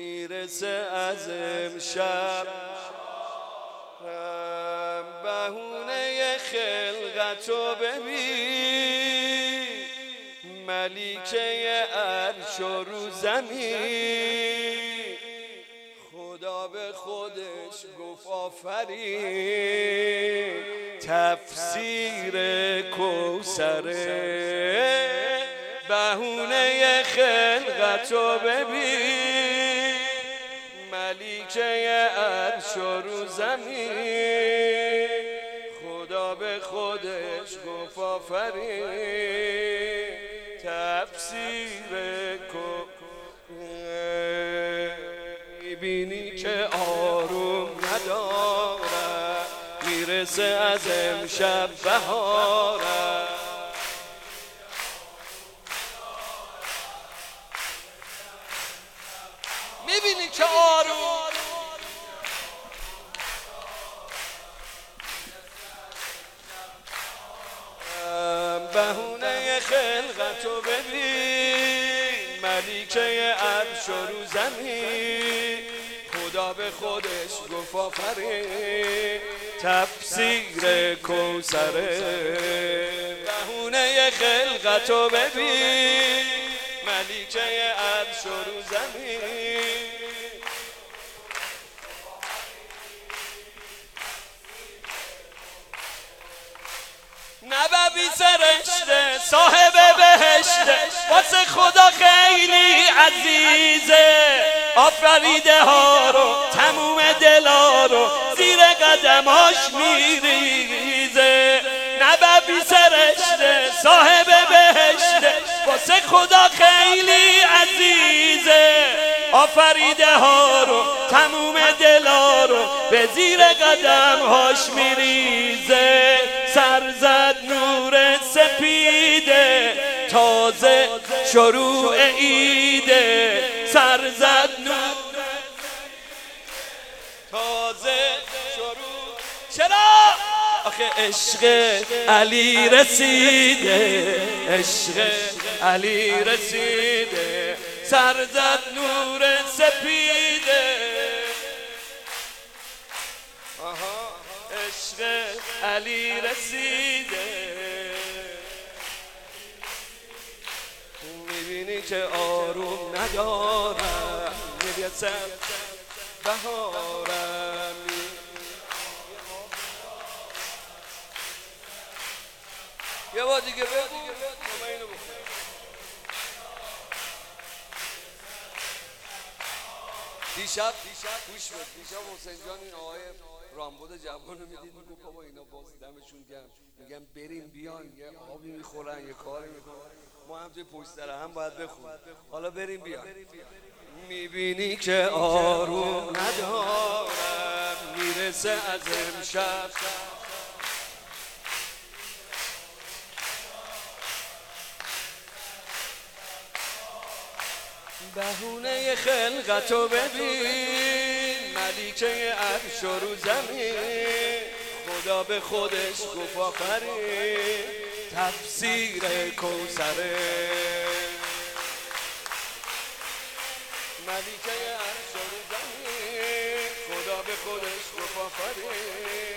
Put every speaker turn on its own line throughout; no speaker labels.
میرسه از امشب بهونه خلقتو ببین، ملیکه عرش و رو زمین. خدا به خودش گفت آفرین، تفسیر کوثره. بهونه خلقتو ببین، ملیکه عرش و رو زمین. خدا به خودش گفت آفرین، تفسیر میبینی که آروم نداره، میرسه از امشب بهاره. میبینی که آروم بهونه خلقتو ببین، ملیکه عرش و رو زمین. خدا به خودش گفت آفرین، تفسیر کوثره. بهونه خلقتو ببین، ملیکه عرش و رو زمین. نبوی سرشته صاحب بهشته، واسه خدا خیلی عزیزه. آفریده ها رو تموم دلا رو زیر قدماش میریزه. نبوی سرشته صاحب بهشته، واسه خدا خیلی عزیزه. آفریده ها رو تموم دلا رو به زیر قدمهاش میریزه. سرزد نور سپیده، تازه شروع ایده. سرزد نور تازه شروع. چرا؟ آخه عشق علی رسیده، عشق علی رسیده. سرزد نور سپیده، عشق علی رسیده. میبینی که آروم ندارم، میرسه بهارم. یه بار دیگه بگو. دیشب گوش بد، دیشب حسین جان این آقای رامبد جوان رو میدید، میگو بابا اینا باز دمشون گرم، میگن بریم بیان یه آبی میخورن یه کاری میکنن، ما هم توی پشت سر هم باید بخوریم، حالا بریم بیان. میبینی که آروم ندارم، میرسه از امشب بهونه خلقتو ببین، ملیکه عرش و رو زمین. خدا به خودش گفت آفرین، تفسیر کوثره. ملیکه عرش و رو زمین. خدا به خودش گفت آفرین.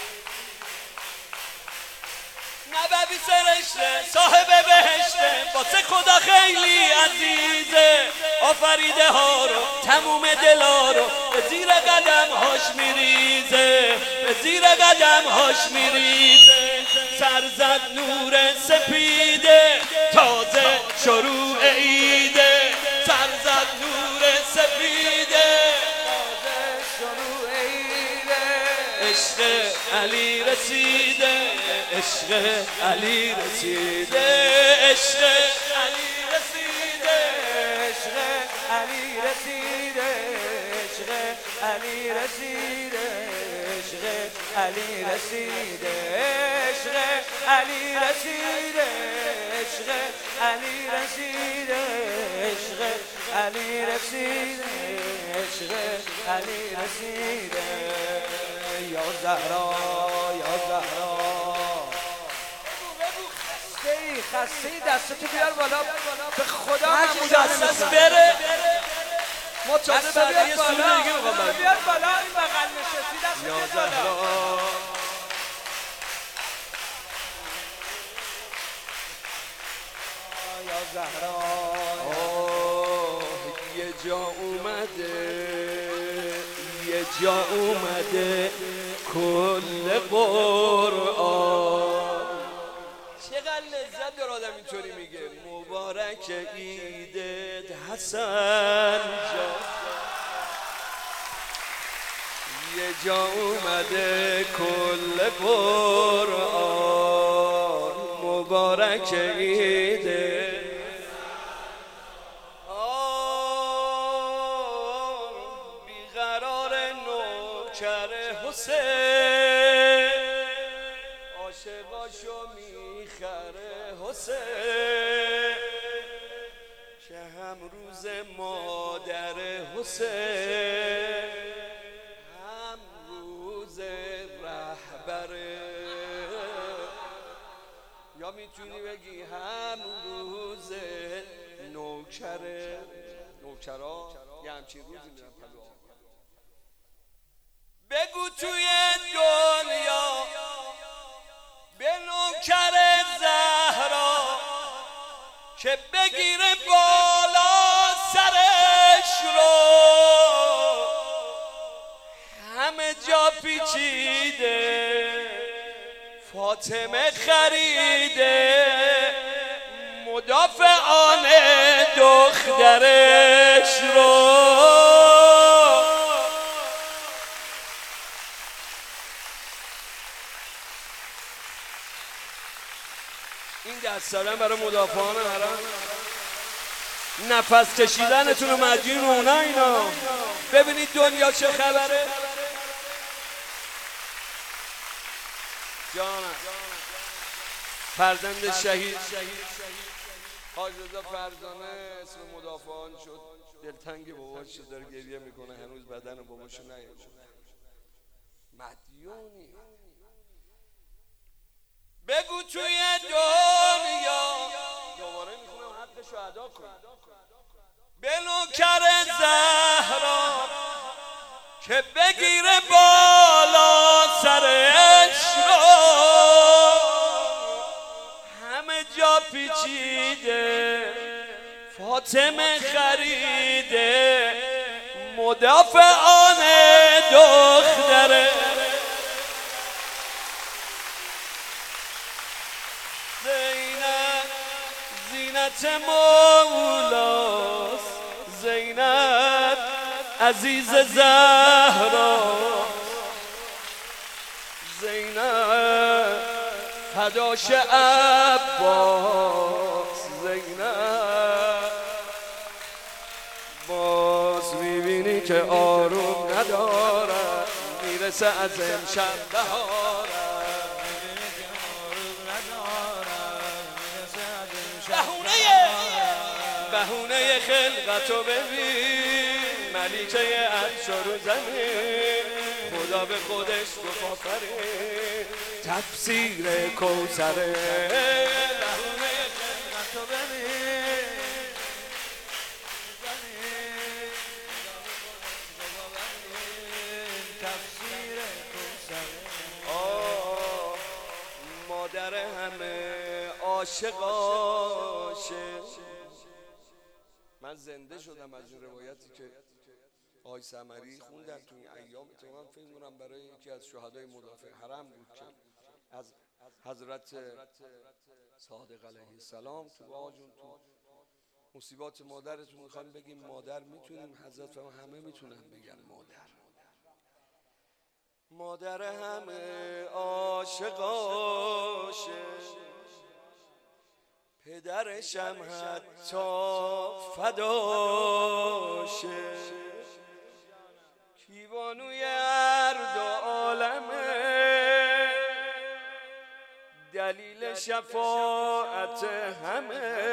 نبوی سرشته صاحب بهشته، واسه خدا خیلی عزیزه. آفریده ها رو تموم دلا رو به زیر قدم هاش میریزه، به زیر قدم هاش میریزه. سرزد نور سپیده، تازه شروع ایده. سرزد نور سپیده، تازه شروع ایده. عشق علی رسیده، عشق علی رسیده، عشق علی رسیده، عشق علی رسیده، عشق علی رسیده، عشق علی رسیده، عشق علی رسیده، عشق علی رسیده، عشق علی رسیده، عشق علی رسیده. یا زهرا یا زهرا، خسته دستتو بیار بالا، به خدا من مجسس بره. تازه بعد یه سوال دیگه میخوام برم.
بیاد بالا این بغل نشستی دست
یا
بیاد بالا.
زهرا
یا زهرا
یه جا اومده، یه جا اومده کل قرآن. چقدر لذت داره آدم اینطوری میگه مبارک عیدت حسن جان. یه جا اومده کل قرآن مبارک عیدت. بیقرار نوکر حسین عاشقاشو میخره حسین که هم روز مادر حسین هم روز رهبره، یا میتونی بگی هم روز نوکره. نوکرا یه همچین روزی میرن پلو. بگو توی دنیا به نوکر زهرا که بگیره بالا سرش رو، همه جا پیچیده فاطمه خریده مدافعان دخترش رو. این دست دادن برای مدافعان حرم، نفس کشیدنتون رو مدیون اونا. اینا ببینید دنیا چه خبره. جانم فرزند شهید حاج رضا فرزانه اسم مدافعان شد. دلتنگ باباش شد، داره گریه میکنه، هنوز بدن باباشو نیامد. مدیونی. بگو توی دنیا دوباره میخونم حقشو ادا کن به نوکر زهرا که بگیره بالا سرش رو، همه جا پیچیده فاطمه خریده مدافعان دختره. زینت مولاست زینت عزیز زهرا، زینت فداش عباس، زینت باز میبینی که آروم ندارد میرسه از امشب بهارد. بهونه خلقتو ببین ملیکه عرش رو زمین، خدا به خودش گفت آفرین تفسیر کوثره. بهونه خلقتو ببین تفسیر کوثره. مادر همه عاشقاشه. من زنده شدم از این روایتی که آقای سمری خوندن تو این ایام. من فکر می‌کنم برای یکی از شهدای مدافع حرم بود که از حضرت صادق علیه السلام تو آقا جون تو مصیبات مادرتون میخوایم بگیم مادر میتونیم، حضرت همه میتونن بگن مادر. مادر همه عاشقاشه، پدرشم حتی فداشه، کیوانوی ارد و عالمه، دلیل شفاعت همه،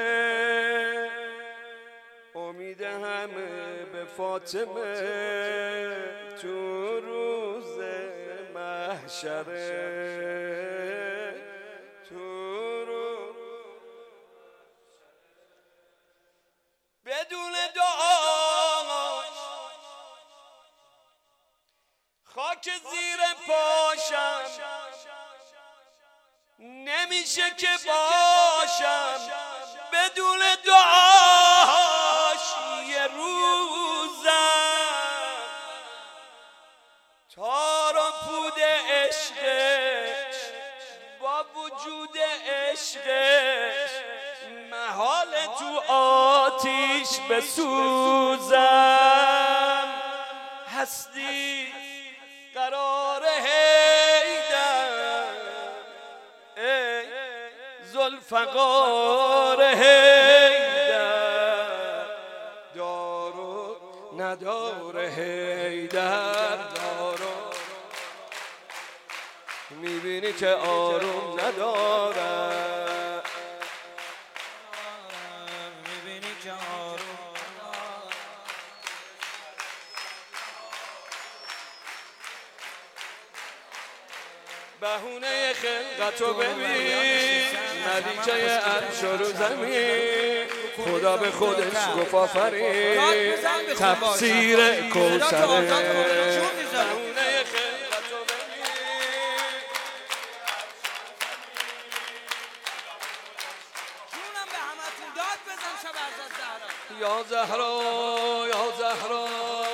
امید همه به فاطمه تو روز محشره. بدون دعاش خاک زیر پاشم نمیشه که باشم بدون دعاش یه روزم تار و پود عشقش با وجود عشقش محال تو آتیش بسوزم هستی قرار هیدر ای ذوالفقار هیدر دارو ندار هیدر دارو میبینی که آروم نداره
میبینی که آروم
بهونه خلقتو ببین ملیکه عرش رو زمین خدا به خودش گفت آفرین تفسیر کوثر بهونه خلقتو ببین
جونم به همتون داد بزن شب عزت زهرا
یا زهرا یا زهرا